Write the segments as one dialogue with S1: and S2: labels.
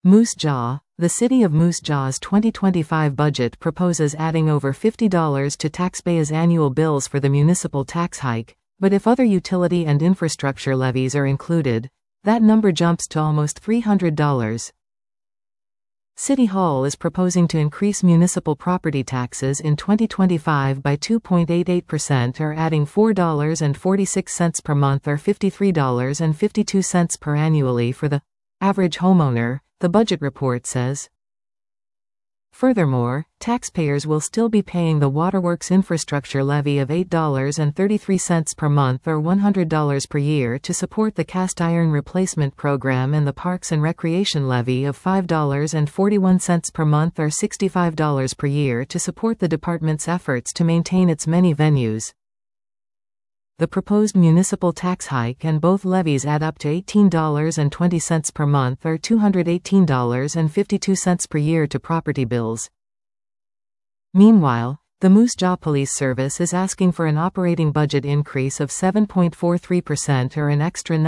S1: Moose Jaw. The City of Moose Jaw's 2025 budget proposes adding over $50 to taxpayers' annual bills for the municipal tax hike, but if other utility and infrastructure levies are included, that number jumps to almost $300. City Hall is proposing to increase municipal property taxes in 2025 by 2.88% or adding $4.46 per month or $53.52 per annually for the average homeowner, the budget report says. Furthermore, taxpayers will still be paying the Waterworks infrastructure levy of $8.33 per month or $100 per year to support the cast iron replacement program and the Parks and Recreation levy of $5.41 per month or $65 per year to support the department's efforts to maintain its many venues. The proposed municipal tax hike and both levies add up to $18.20 per month or $218.52 per year to property bills. Meanwhile, the Moose Jaw Police Service is asking for an operating budget increase of 7.43% or an extra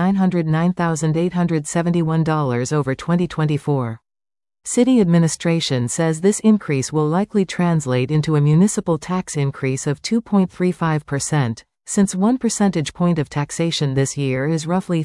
S1: $909,871 over 2024. City administration says this increase will likely translate into a municipal tax increase of 2.35%. Since 1 percentage point of taxation this year is roughly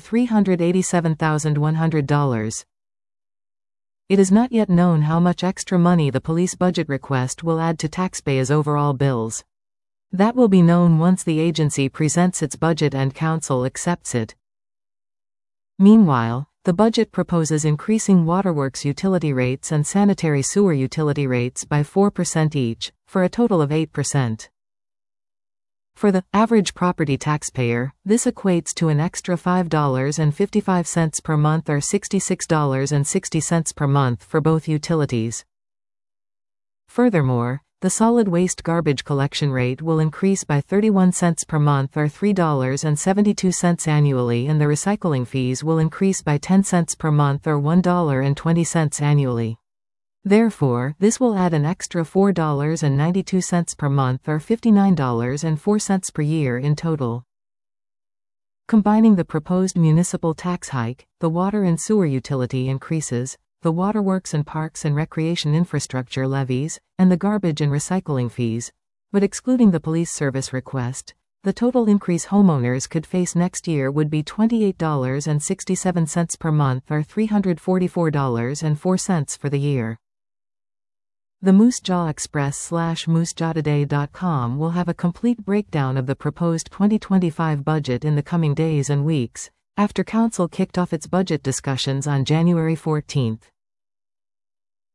S1: $387,100. It is not yet known how much extra money the police budget request will add to taxpayers' overall bills. That will be known once the agency presents its budget and council accepts it. Meanwhile, the budget proposes increasing waterworks utility rates and sanitary sewer utility rates by 4% each, for a total of 8%. For the average property taxpayer, this equates to an extra $5.55 per month or $66.60 per month for both utilities. Furthermore, the solid waste garbage collection rate will increase by 31 cents per month or $3.72 annually, and the recycling fees will increase by 10 cents per month or $1.20 annually. Therefore, this will add an extra $4.92 per month or $59.04 per year in total. Combining the proposed municipal tax hike, the water and sewer utility increases, the waterworks and parks and recreation infrastructure levies, and the garbage and recycling fees, but excluding the police service request, the total increase homeowners could face next year would be $28.67 per month or $344.04 for the year. The Moose Jaw Express/moosejawtoday.com will have a complete breakdown of the proposed 2025 budget in the coming days and weeks, after Council kicked off its budget discussions on January 14.